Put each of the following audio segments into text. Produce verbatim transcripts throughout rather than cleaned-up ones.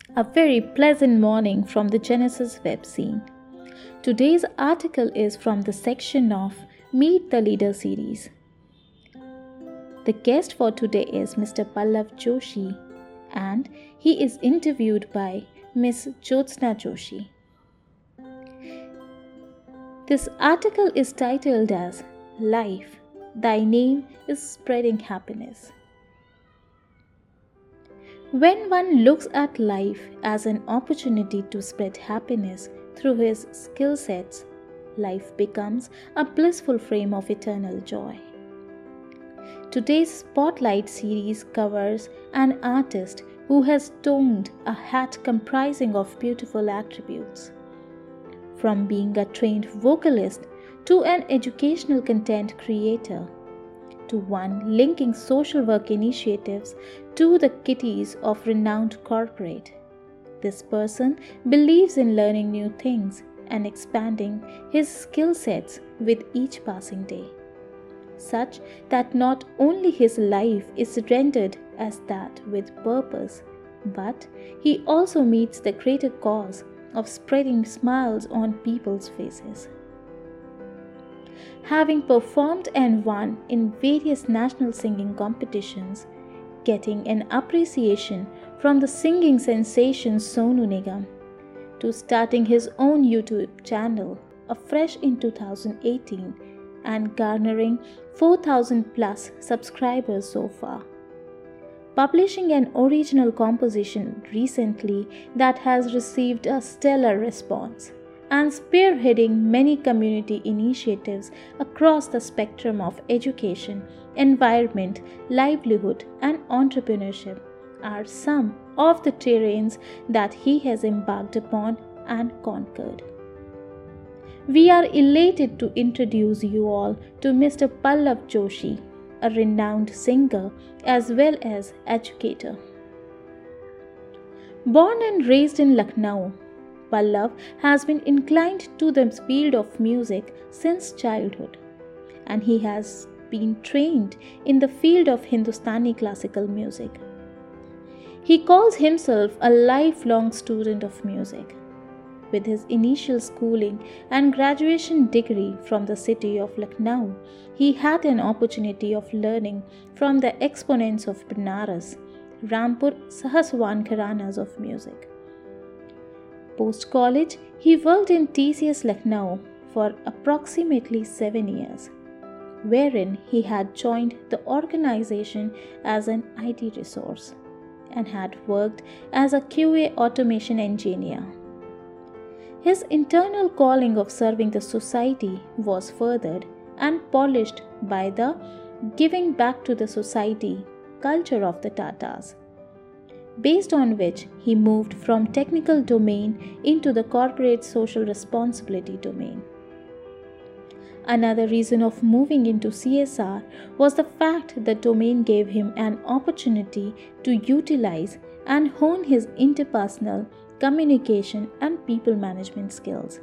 A very pleasant morning from the Genesis web scene. Today's article is from the section of Meet the Leader series. The guest for today is Mister Pallav Joshi and he is interviewed by Miss Jyotsna Joshi. This article is titled as Life, Thy Name is Spreading Happiness. When one looks at life as an opportunity to spread happiness through his skill sets, life becomes a blissful frame of eternal joy. Today's Spotlight series covers an artist who has donned a hat comprising of beautiful attributes. From being a trained vocalist to an educational content creator, to one linking social work initiatives to the kitties of renowned corporate. This person believes in learning new things and expanding his skill sets with each passing day, such that not only his life is rendered as that with purpose, but he also meets the greater cause of spreading smiles on people's faces. Having performed and won in various national singing competitions, getting an appreciation from the singing sensation Sonu Nigam, to starting his own YouTube channel afresh in two thousand eighteen and garnering four thousand plus subscribers so far. Publishing an original composition recently that has received a stellar response, and spearheading many community initiatives across the spectrum of education, environment, livelihood, and entrepreneurship are some of the terrains that he has embarked upon and conquered. We are elated to introduce you all to Mister Pallav Joshi, a renowned singer as well as educator. Born and raised in Lucknow, Pallav has been inclined to the field of music since childhood, and he has been trained in the field of Hindustani classical music. He calls himself a lifelong student of music. With his initial schooling and graduation degree from the city of Lucknow, he had an opportunity of learning from the exponents of Banaras, Rampur Sahaswan Gharanas of music. Post-college, he worked in T C S Lucknow for approximately seven years, wherein he had joined the organization as an I T resource and had worked as a Q A automation engineer. His internal calling of serving the society was furthered and polished by the giving back to the society culture of the Tatas, based on which he moved from technical domain into the corporate social responsibility domain. Another reason of moving into C S R was the fact the domain gave him an opportunity to utilize and hone his interpersonal communication and people management skills.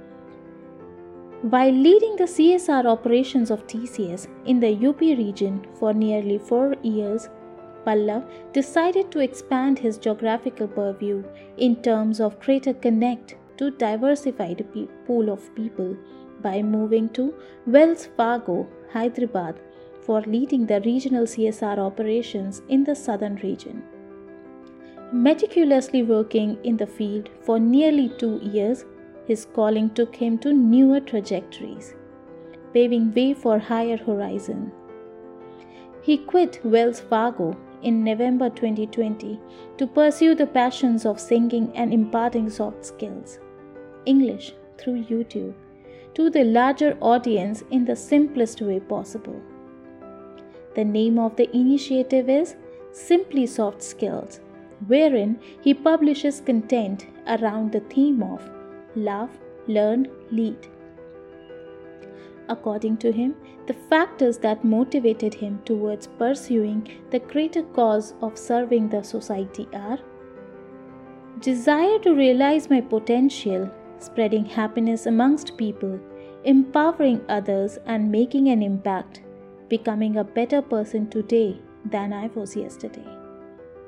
While leading the C S R operations of T C S in the U P region for nearly four years, Pallav decided to expand his geographical purview in terms of greater connect to diversified pool of people by moving to Wells Fargo, Hyderabad for leading the regional C S R operations in the southern region. Meticulously working in the field for nearly two years, his calling took him to newer trajectories, paving way for higher horizon. He quit Wells Fargo in November twenty twenty to pursue the passions of singing and imparting soft skills, English through YouTube, to the larger audience in the simplest way possible. The name of the initiative is Simply Soft Skills, wherein he publishes content around the theme of Love, Learn, Lead. According to him, the factors that motivated him towards pursuing the greater cause of serving the society are desire to realize my potential, spreading happiness amongst people, empowering others and making an impact, becoming a better person today than I was yesterday.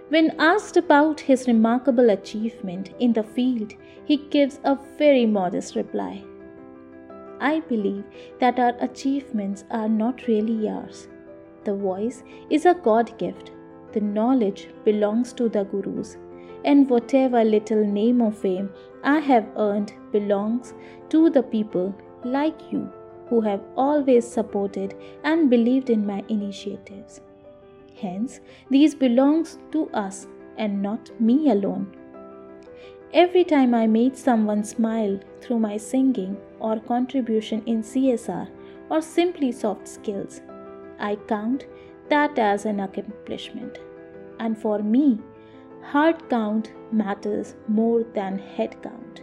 When asked about his remarkable achievement in the field, he gives a very modest reply. I believe that our achievements are not really ours. The voice is a God gift. The knowledge belongs to the gurus. And whatever little name or fame I have earned belongs to the people like you who have always supported and believed in my initiatives. Hence, these belongs to us and not me alone. Every time I made someone smile through my singing or contribution in C S R or simply soft skills, I count that as an accomplishment. And for me, heart count matters more than head count.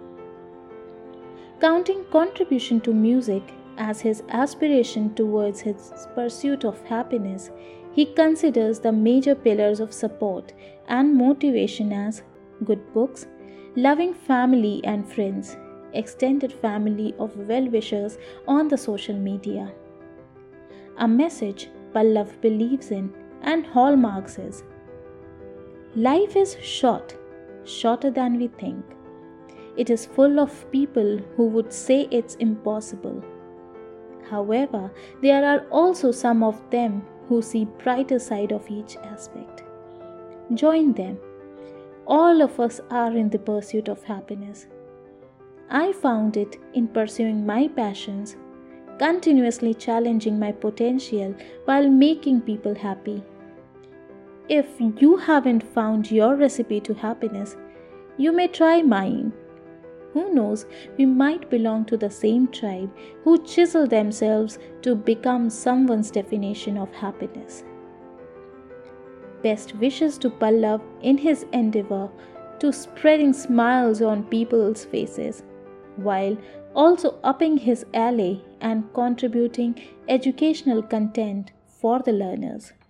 Counting contribution to music as his aspiration towards his pursuit of happiness, he considers the major pillars of support and motivation as good books, loving family and friends, extended family of well-wishers on the social media. A message Pallav believes in and hallmarks is: life is short, shorter than we think. It is full of people who would say it's impossible. However, there are also some of them who see brighter side of each aspect. Join them. All of us are in the pursuit of happiness. I found it in pursuing my passions, continuously challenging my potential while making people happy. If you haven't found your recipe to happiness, you may try mine. Who knows, we might belong to the same tribe who chisel themselves to become someone's definition of happiness. Best wishes to Pallav in his endeavor to spreading smiles on people's faces, while also upping his alley and contributing educational content for the learners.